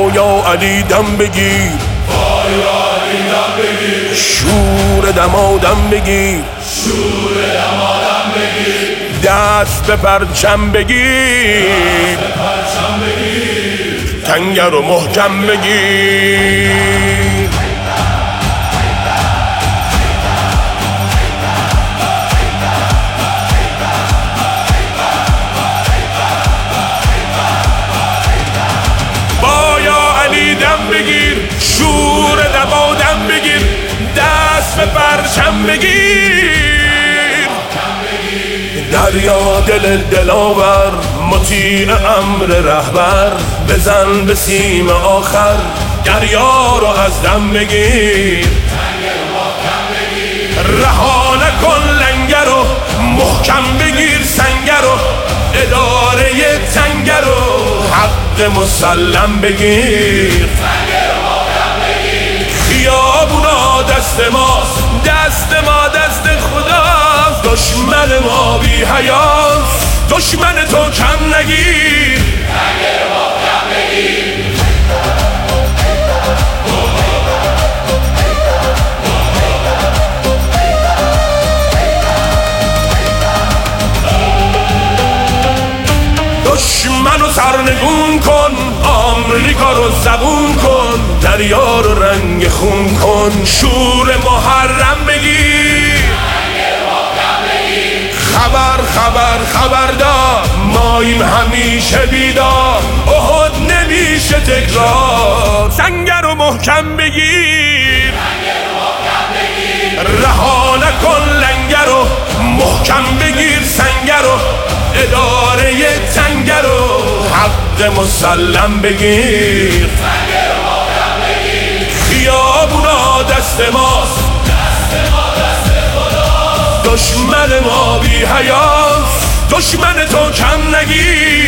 یا علی دم بگیر، شور دمادم بگیر، دست به پرچم بگیر، تنگر و محکم بگیر. با یا علی دم بگیر، شور دمادم بگیر، دست به پرچم بگیر. دریا دل دلاور، مطیع امر رهبر، بزن به سیم آخر، دریا رو از دم بگیر. رها نکن لنگر رو، محکم بگیر سنگر رو، اداره تنگر رو حق مسلم بگیر. خیابونا دست ماست، دست ما دست خداست، دشمن ما بی حیاست، دشمن تو کم نگیر. دشمن رو سرنگون کن، آمریکا رو زبون کن، دریا رو رنگ خون کن، شور محرم بگیر. خبردار ماییم همیشه بیدار، احد نمیشه تکرار، سنگر رو محکم بگیر. رها نکن لنگر رو، محکم بگیر سنگر رو، اداره تنگر رو حق مسلم بگیر. خیابونا دست ماست، دشمن ما بی حیاست، دشمن تو کم نگیر.